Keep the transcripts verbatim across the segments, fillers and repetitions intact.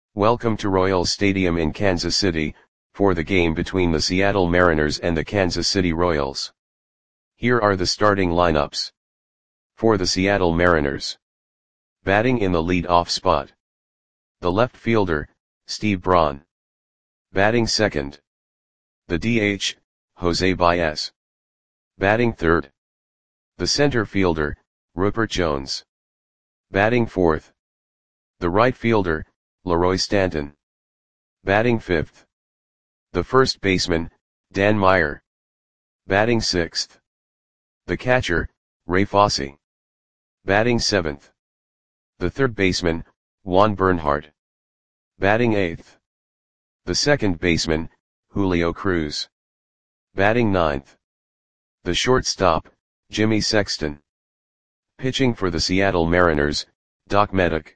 Welcome to Royals Stadium in Kansas City, for the game between the Seattle Mariners and the Kansas City Royals. Here are the starting lineups. For the Seattle Mariners. Batting in the lead-off spot. The left fielder, Steve Braun. Batting second. The D H, Jose Baez. Batting third. The center fielder, Rupert Jones. Batting fourth. The right fielder, Leroy Stanton. Batting fifth. The first baseman, Dan Meyer. Batting sixth. The catcher, Ray Fosse. Batting seventh. The third baseman, Juan Bernhardt. Batting eighth. The second baseman, Julio Cruz. Batting ninth. The shortstop, Jimmy Sexton. Pitching for the Seattle Mariners, Doc Meddick.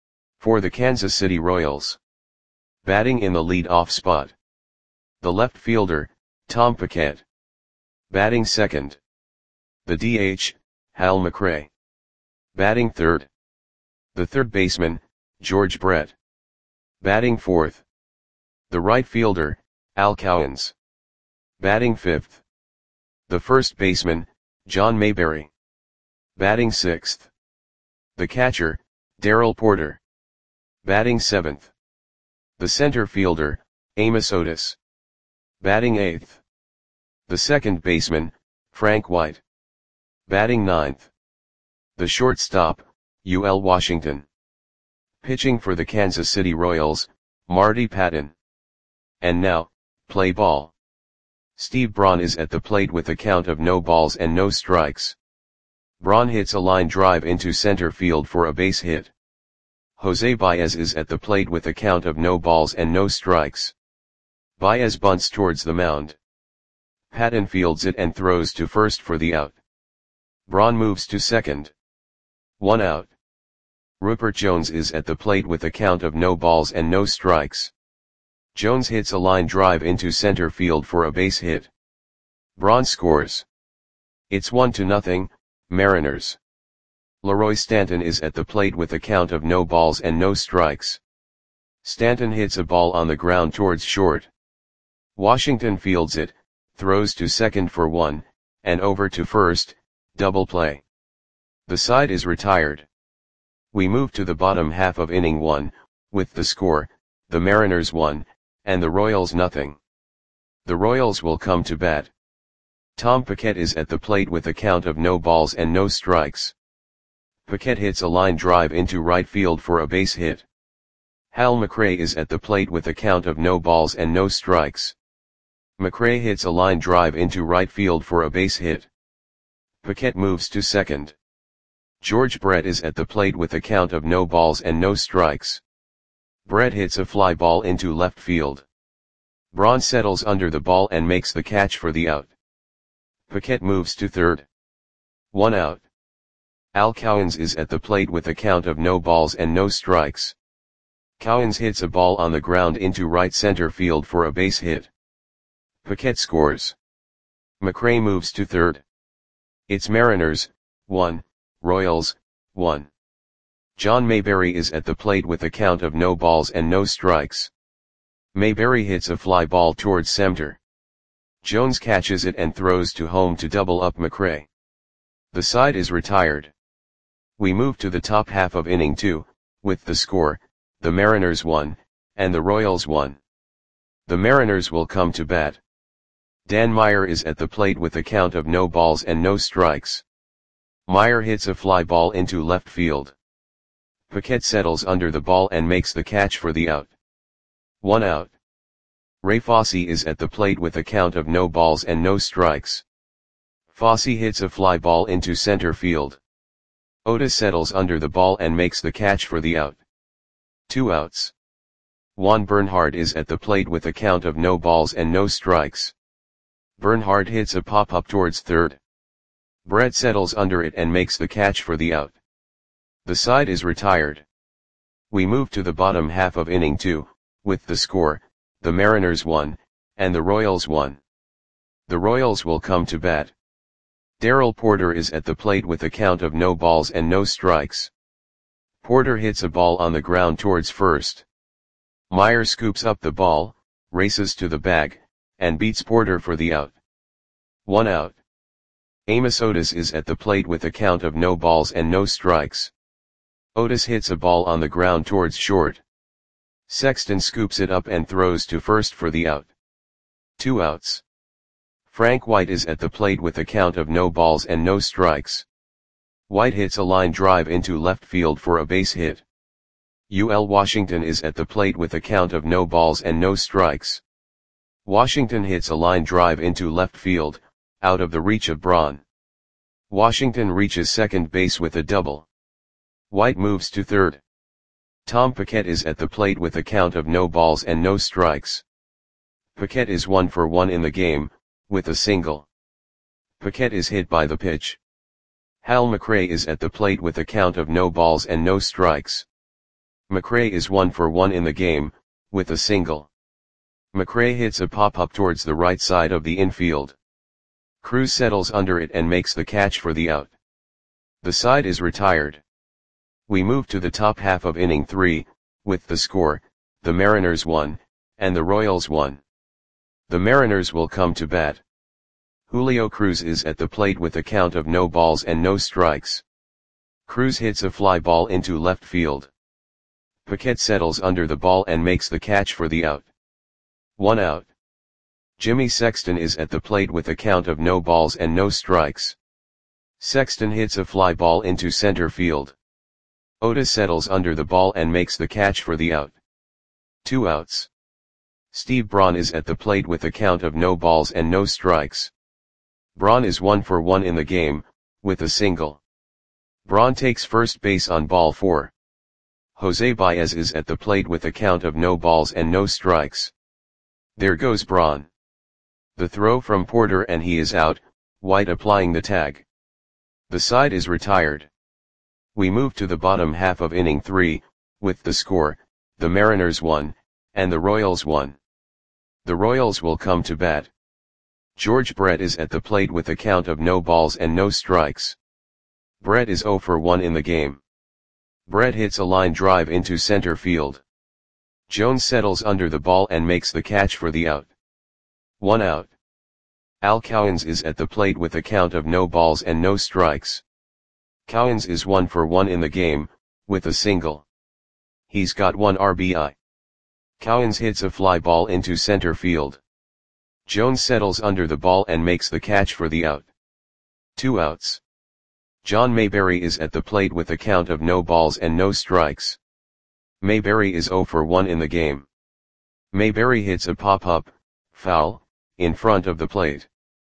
For the Kansas City Royals. Batting in the lead-off spot. The left fielder, Tom Paquette. Batting second. The D H, Hal McRae. Batting third. The third baseman, George Brett. Batting fourth. The right fielder, Al Cowens. Batting fifth. The first baseman, John Mayberry. Batting sixth. The catcher, Darrell Porter. Batting seventh. The center fielder, Amos Otis. Batting eighth. The second baseman, Frank White. Batting ninth. The shortstop, U L Washington. Pitching for the Kansas City Royals, Marty Patton. And now, play ball. Steve Braun is at the plate with a count of no balls and no strikes. Braun hits a line drive into center field for a base hit. Jose Baez is at the plate with a count of no balls and no strikes. Baez bunts towards the mound. Patton fields it and throws to first for the out. Braun moves to second. One out. Rupert Jones is at the plate with a count of no balls and no strikes. Jones hits a line drive into center field for a base hit. Braun scores. It's one to nothing, Mariners. Leroy Stanton is at the plate with a count of no balls and no strikes. Stanton hits a ball on the ground towards short. Washington fields it, throws to second for one, and over to first, double play. The side is retired. We move to the bottom half of inning one, with the score, the Mariners one, and the Royals nothing. The Royals will come to bat. Tom Paquette is at the plate with a count of no balls and no strikes. Paquette hits a line drive into right field for a base hit. Hal McRae is at the plate with a count of no balls and no strikes. McRae hits a line drive into right field for a base hit. Paquette moves to second. George Brett is at the plate with a count of no balls and no strikes. Brett hits a fly ball into left field. Braun settles under the ball and makes the catch for the out. Paquette moves to third. One out. Al Cowens is at the plate with a count of no balls and no strikes. Cowens hits a ball on the ground into right center field for a base hit. Paquette scores. McRae moves to third. It's Mariners, one, Royals, one. John Mayberry is at the plate with a count of no balls and no strikes. Mayberry hits a fly ball towards center. Jones catches it and throws to home to double up McRae. The side is retired. We move to the top half of inning two, with the score, the Mariners one, and the Royals one. The Mariners will come to bat. Dan Meyer is at the plate with a count of no balls and no strikes. Meyer hits a fly ball into left field. Paquette settles under the ball and makes the catch for the out. One out. Ray Fosse is at the plate with a count of no balls and no strikes. Fosse hits a fly ball into center field. Otis settles under the ball and makes the catch for the out. Two outs. Juan Bernhardt is at the plate with a count of no balls and no strikes. Bernhardt hits a pop-up towards third. Brett settles under it and makes the catch for the out. The side is retired. We move to the bottom half of inning two, with the score, the Mariners one, and the Royals one. The Royals will come to bat. Darrell Porter is at the plate with a count of no balls and no strikes. Porter hits a ball on the ground towards first. Meyer scoops up the ball, races to the bag, and beats Porter for the out. One out. Amos Otis is at the plate with a count of no balls and no strikes. Otis hits a ball on the ground towards short. Sexton scoops it up and throws to first for the out. Two outs. Frank White is at the plate with a count of no balls and no strikes. White hits a line drive into left field for a base hit. U L Washington is at the plate with a count of no balls and no strikes. Washington hits a line drive into left field, out of the reach of Braun. Washington reaches second base with a double. White moves to third. Tom Paquette is at the plate with a count of no balls and no strikes. Paquette is one for one in the game, with a single. Paquette is hit by the pitch. Hal McRae is at the plate with a count of no balls and no strikes. McRae is one for one in the game, with a single. McRae hits a pop-up towards the right side of the infield. Cruz settles under it and makes the catch for the out. The side is retired. We move to the top half of inning three, with the score, the Mariners won, and the Royals won. The Mariners will come to bat. Julio Cruz is at the plate with a count of no balls and no strikes. Cruz hits a fly ball into left field. Paquette settles under the ball and makes the catch for the out. One out. Jimmy Sexton is at the plate with a count of no balls and no strikes. Sexton hits a fly ball into center field. Otis settles under the ball and makes the catch for the out. Two outs. Steve Braun is at the plate with a count of no balls and no strikes. Braun is one for one in the game, with a single. Braun takes first base on ball four. Jose Baez is at the plate with a count of no balls and no strikes. There goes Braun. The throw from Porter and he is out, White applying the tag. The side is retired. We move to the bottom half of inning three, with the score, the Mariners won, and the Royals won. The Royals will come to bat. George Brett is at the plate with a count of no balls and no strikes. Brett is zero for one in the game. Brett hits a line drive into center field. Jones settles under the ball and makes the catch for the out. One out. Al Cowens is at the plate with a count of no balls and no strikes. Cowens is one for one in the game, with a single. He's got one R B I. Cowens hits a fly ball into center field. Jones settles under the ball and makes the catch for the out. Two outs. John Mayberry is at the plate with a count of no balls and no strikes. Mayberry is zero for one in the game. Mayberry hits a pop-up, foul, in front of the plate.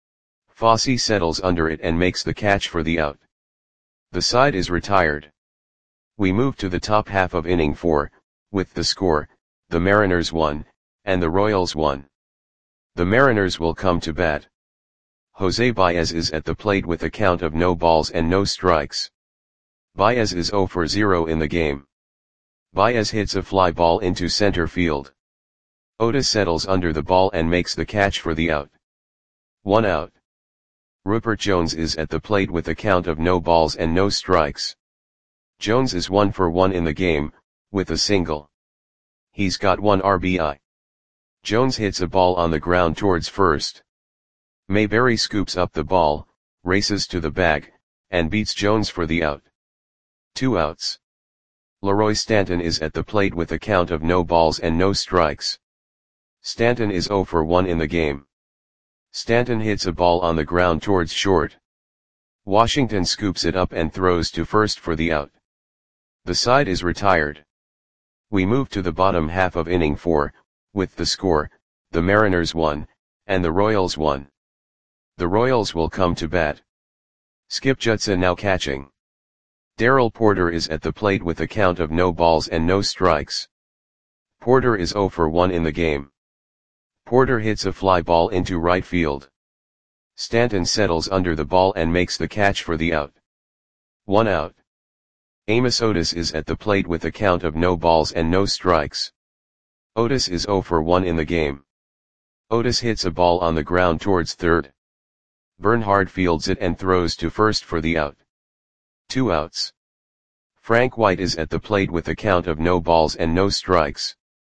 Fosse settles under it and makes the catch for the out. The side is retired. We move to the top half of inning four, with the score, the Mariners won, and the Royals won. The Mariners will come to bat. Jose Baez is at the plate with a count of no balls and no strikes. Baez is zero for zero in the game. Baez hits a fly ball into center field. Otis settles under the ball and makes the catch for the out. One out. Rupert Jones is at the plate with a count of no balls and no strikes. Jones is one for one in the game, with a single. He's got one R B I. Jones hits a ball on the ground towards first. Mayberry scoops up the ball, races to the bag, and beats Jones for the out. Two outs. Leroy Stanton is at the plate with a count of no balls and no strikes. Stanton is zero for one in the game. Stanton hits a ball on the ground towards short. Washington scoops it up and throws to first for the out. The side is retired. We move to the bottom half of inning four, with the score, the Mariners won, and the Royals won. The Royals will come to bat. Skip Judson now catching. Darrell Porter is at the plate with a count of no balls and no strikes. Porter is zero for one in the game. Porter hits a fly ball into right field. Stanton settles under the ball and makes the catch for the out. One out. Amos Otis is at the plate with a count of no balls and no strikes. Otis is zero for one in the game. Otis hits a ball on the ground towards third. Bernhard fields it and throws to first for the out. Two outs. Frank White is at the plate with a count of no balls and no strikes.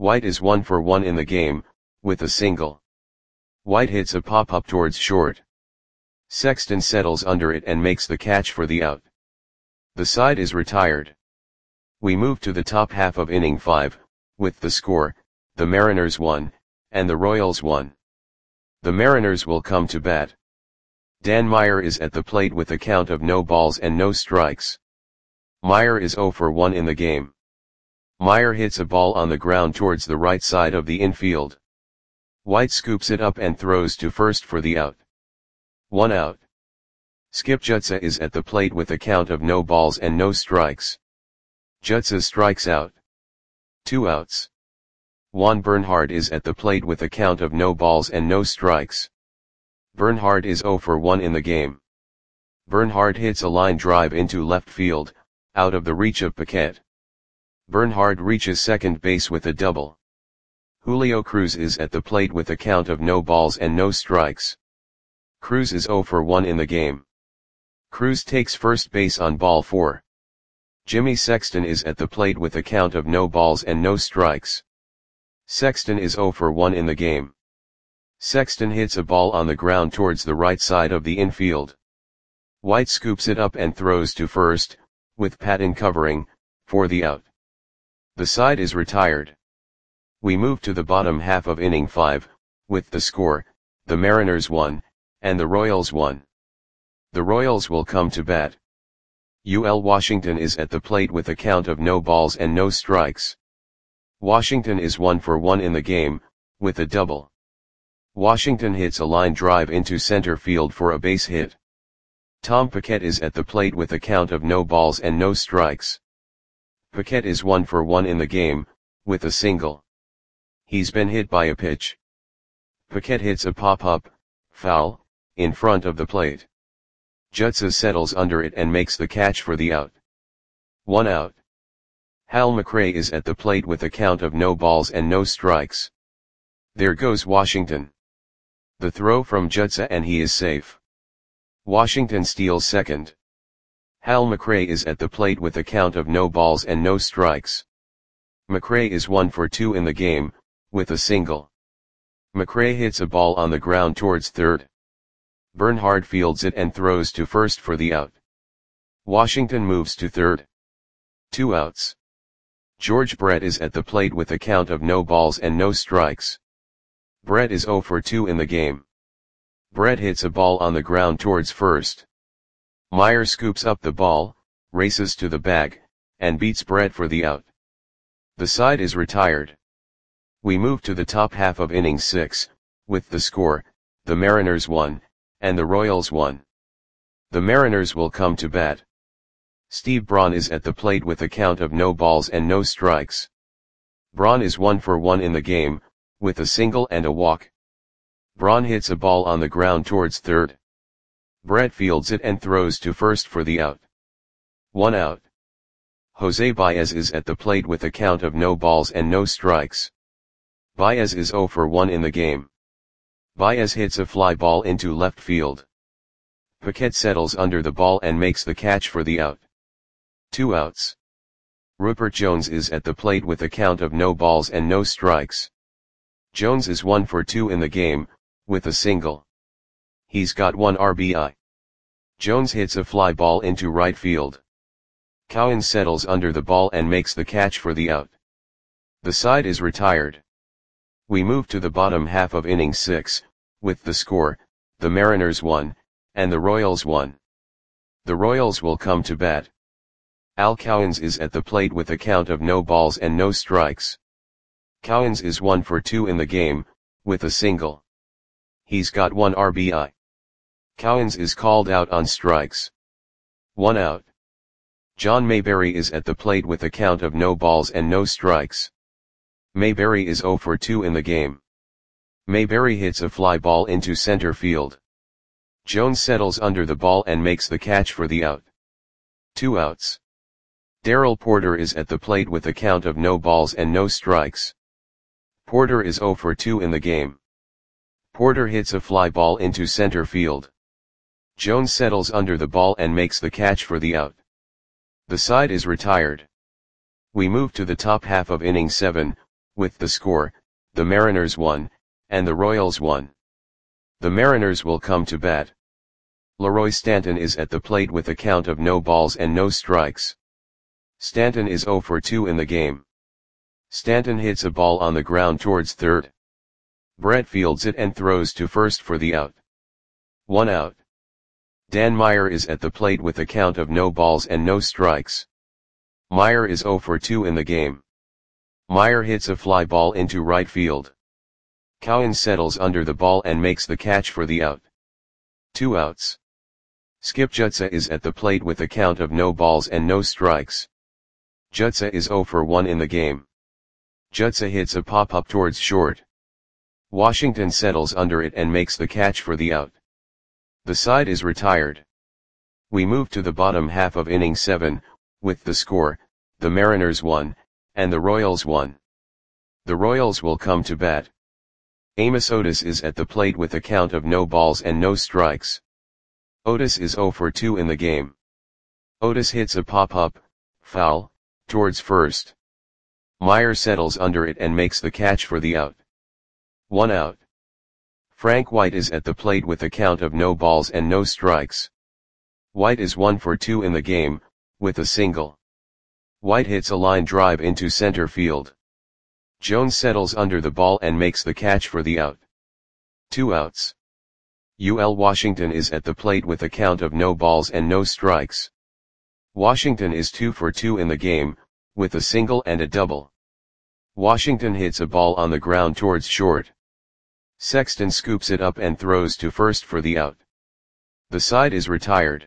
White is one for one in the game, with a single. White hits a pop-up towards short. Sexton settles under it and makes the catch for the out. The side is retired. We move to the top half of inning five, with the score, the Mariners one, and the Royals one. The Mariners will come to bat. Dan Meyer is at the plate with a count of no balls and no strikes. Meyer is zero for one in the game. Meyer hits a ball on the ground towards the right side of the infield. White scoops it up and throws to first for the out. One out. Skip Jutsa is at the plate with a count of no balls and no strikes. Jutsa strikes out. Two outs. Juan Bernhard is at the plate with a count of no balls and no strikes. Bernhard is zero for one in the game. Bernhard hits a line drive into left field, out of the reach of Paquette. Bernhard reaches second base with a double. Julio Cruz is at the plate with a count of no balls and no strikes. Cruz is zero for one in the game. Cruz takes first base on ball four. Jimmy Sexton is at the plate with a count of no balls and no strikes. Sexton is zero for one in the game. Sexton hits a ball on the ground towards the right side of the infield. White scoops it up and throws to first, with Patton covering, for the out. The side is retired. We move to the bottom half of inning five, with the score, the Mariners one, and the Royals one. The Royals will come to bat. U L Washington is at the plate with a count of no balls and no strikes. Washington is one for one in the game, with a double. Washington hits a line drive into center field for a base hit. Tom Paquette is at the plate with a count of no balls and no strikes. Paquette is one for one in the game, with a single. He's been hit by a pitch. Paquette hits a pop-up, foul, in front of the plate. Jutsa settles under it and makes the catch for the out. One out. Hal McRae is at the plate with a count of no balls and no strikes. There goes Washington. The throw from Jutsa and he is safe. Washington steals second. Hal McRae is at the plate with a count of no balls and no strikes. McRae is one for two in the game, with a single. McRae hits a ball on the ground towards third. Bernhard fields it and throws to first for the out. Washington moves to third. Two outs. George Brett is at the plate with a count of no balls and no strikes. Brett is zero for two in the game. Brett hits a ball on the ground towards first. Meyer scoops up the ball, races to the bag, and beats Brett for the out. The side is retired. We move to the top half of inning six, with the score, the Mariners one, and the Royals one. The Mariners will come to bat. Steve Braun is at the plate with a count of no balls and no strikes. Braun is one for one in the game, with a single and a walk. Braun hits a ball on the ground towards third. Brett fields it and throws to first for the out. One out. Jose Baez is at the plate with a count of no balls and no strikes. Baez is zero for one in the game. Baez hits a fly ball into left field. Paquette settles under the ball and makes the catch for the out. Two outs. Rupert Jones is at the plate with a count of no balls and no strikes. Jones is one for two in the game, with a single. He's got one R B I. Jones hits a fly ball into right field. Cowan settles under the ball and makes the catch for the out. The side is retired. We move to the bottom half of inning six, with the score, the Mariners one, and the Royals one. The Royals will come to bat. Al Cowens is at the plate with a count of no balls and no strikes. Cowens is one for two in the game, with a single. He's got one R B I. Cowens is called out on strikes. One out. John Mayberry is at the plate with a count of no balls and no strikes. Mayberry is zero for two in the game. Mayberry hits a fly ball into center field. Jones settles under the ball and makes the catch for the out. Two outs. Darrell Porter is at the plate with a count of no balls and no strikes. Porter is zero for two in the game. Porter hits a fly ball into center field. Jones settles under the ball and makes the catch for the out. The side is retired. We move to the top half of inning seven, with the score, the Mariners one, and the Royals one. The Mariners will come to bat. Leroy Stanton is at the plate with a count of no balls and no strikes. Stanton is oh for two in the game. Stanton hits a ball on the ground towards third. Brett fields it and throws to first for the out. One out. Dan Meyer is at the plate with a count of no balls and no strikes. Meyer is oh for two in the game. Meyer hits a fly ball into right field. Cowan settles under the ball and makes the catch for the out. Two outs. Skip Jutsa is at the plate with a count of no balls and no strikes. Jutsa is oh for one in the game. Jutsa hits a pop-up towards short. Washington settles under it and makes the catch for the out. The side is retired. We move to the bottom half of inning seven, with the score, the Mariners one, and the Royals one. The Royals will come to bat. Amos Otis is at the plate with a count of no balls and no strikes. Otis is oh for two in the game. Otis hits a pop-up, foul, towards first. Meyer settles under it and makes the catch for the out. One out. Frank White is at the plate with a count of no balls and no strikes. White is one for two in the game, with a single. White hits a line drive into center field. Jones settles under the ball and makes the catch for the out. Two outs. U L Washington is at the plate with a count of no balls and no strikes. Washington is two for two in the game, with a single and a double. Washington hits a ball on the ground towards short. Sexton scoops it up and throws to first for the out. The side is retired.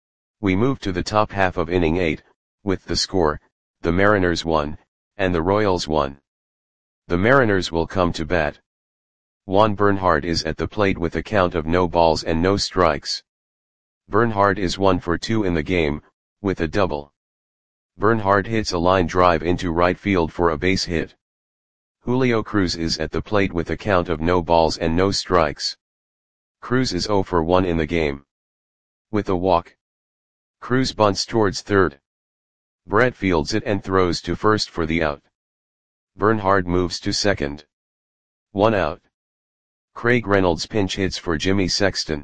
We move to the top half of inning eight, with the score, the Mariners one, and the Royals one. The Mariners will come to bat. Juan Bernhardt is at the plate with a count of no balls and no strikes. Bernhardt is one for two in the game, with a double. Bernhardt hits a line drive into right field for a base hit. Julio Cruz is at the plate with a count of no balls and no strikes. Cruz is oh for one in the game. With a walk. Cruz bunts towards third. Brett fields it and throws to first for the out. Bernhardt moves to second. One out. Craig Reynolds pinch hits for Jimmy Sexton.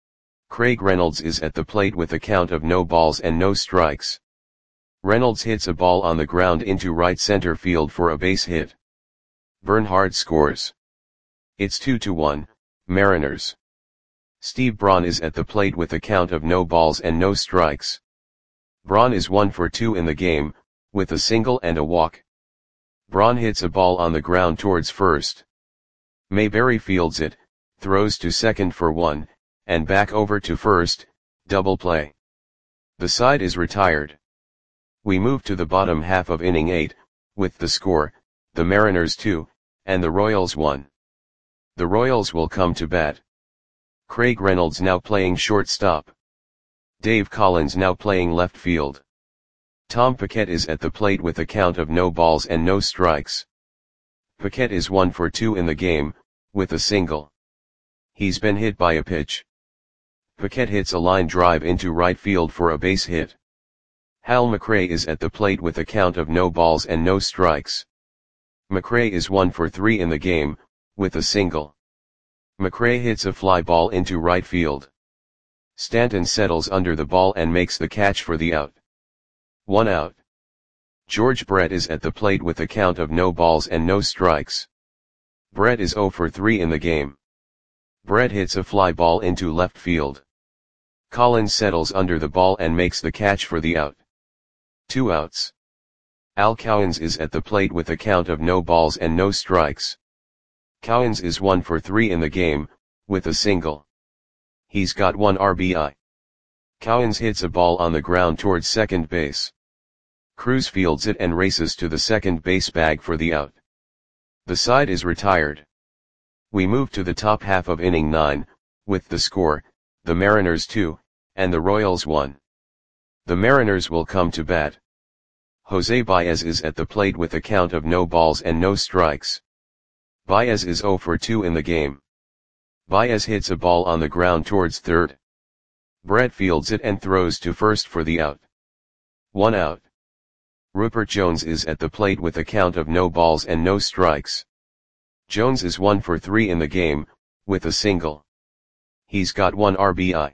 Craig Reynolds is at the plate with a count of no balls and no strikes. Reynolds hits a ball on the ground into right center field for a base hit. Bernhardt scores. It's two to one, Mariners. Steve Braun is at the plate with a count of no balls and no strikes. Braun is one for two in the game, with a single and a walk. Braun hits a ball on the ground towards first. Mayberry fields it, throws to second for one, and back over to first, double play. The side is retired. We move to the bottom half of inning eight, with the score, the Mariners two, and the Royals one. The Royals will come to bat. Craig Reynolds now playing shortstop. Dave Collins now playing left field. Tom Paquette is at the plate with a count of no balls and no strikes. Paquette is one for two in the game, with a single. He's been hit by a pitch. Paquette hits a line drive into right field for a base hit. Hal McRae is at the plate with a count of no balls and no strikes. McRae is one for three in the game, with a single. McRae hits a fly ball into right field. Stanton settles under the ball and makes the catch for the out. One out. George Brett is at the plate with a count of no balls and no strikes. Brett is oh for three in the game. Brett hits a fly ball into left field. Collins settles under the ball and makes the catch for the out. Two outs. Al Cowens is at the plate with a count of no balls and no strikes. Cowens is one for three in the game, with a single. He's got one R B I. Cowens hits a ball on the ground towards second base. Cruz fields it and races to the second base bag for the out. The side is retired. We move to the top half of inning nine, with the score, the Mariners two, and the Royals one. The Mariners will come to bat. Jose Baez is at the plate with a count of no balls and no strikes. Baez is oh for two in the game. Baez hits a ball on the ground towards third. Brett fields it and throws to first for the out. One out. Rupert Jones is at the plate with a count of no balls and no strikes. Jones is one for three in the game, with a single. He's got one R B I.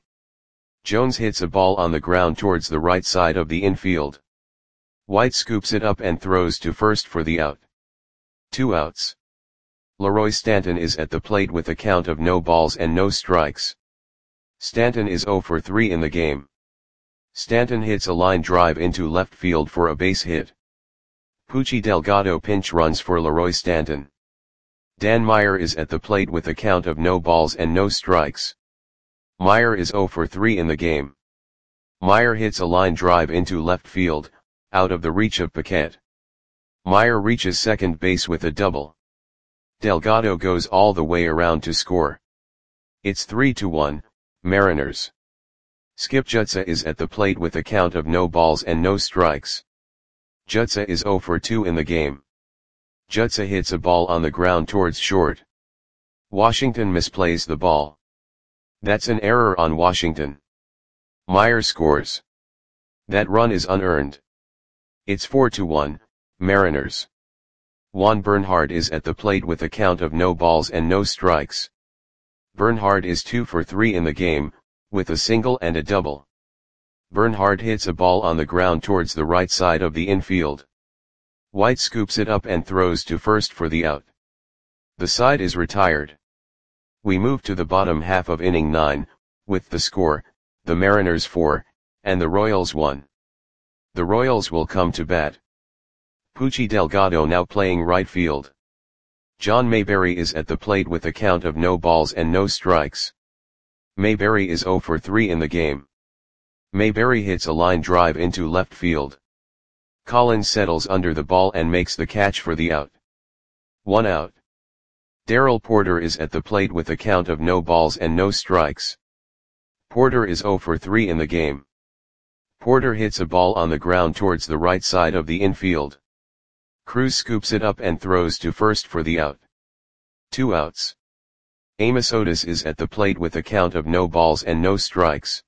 Jones hits a ball on the ground towards the right side of the infield. White scoops it up and throws to first for the out. Two outs. Leroy Stanton is at the plate with a count of no balls and no strikes. Stanton is zero for three in the game. Stanton hits a line drive into left field for a base hit. Poochie Delgado pinch runs for Leroy Stanton. Dan Meyer is at the plate with a count of no balls and no strikes. Meyer is zero for three in the game. Meyer hits a line drive into left field, out of the reach of Paquette. Meyer reaches second base with a double. Delgado goes all the way around to score. It's three to one, Mariners. Skip Jutsa is at the plate with a count of no balls and no strikes. Jutsa is zero for two in the game. Jutsa hits a ball on the ground towards short. Washington misplays the ball. That's an error on Washington. Meyer scores. That run is unearned. It's four to one, Mariners. Juan Bernhard is at the plate with a count of no balls and no strikes. Bernhard is two for three in the game, with a single and a double. Bernhard hits a ball on the ground towards the right side of the infield. White scoops it up and throws to first for the out. The side is retired. We move to the bottom half of inning nine, with the score, the Mariners four, and the Royals one. The Royals will come to bat. Poochie Delgado now playing right field. John Mayberry is at the plate with a count of no balls and no strikes. Mayberry is zero for three in the game. Mayberry hits a line drive into left field. Collins settles under the ball and makes the catch for the out. One out. Darrell Porter is at the plate with a count of no balls and no strikes. Porter is zero for three in the game. Porter hits a ball on the ground towards the right side of the infield. Cruz scoops it up and throws to first for the out. Two outs. Amos Otis is at the plate with a count of no balls and no strikes.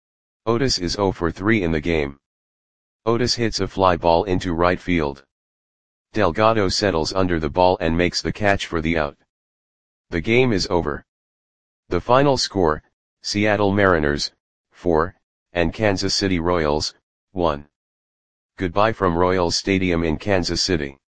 Otis is zero for three in the game. Otis hits a fly ball into right field. Delgado settles under the ball and makes the catch for the out. The game is over. The final score, Seattle Mariners, four, and Kansas City Royals, one. Goodbye from Royals Stadium in Kansas City.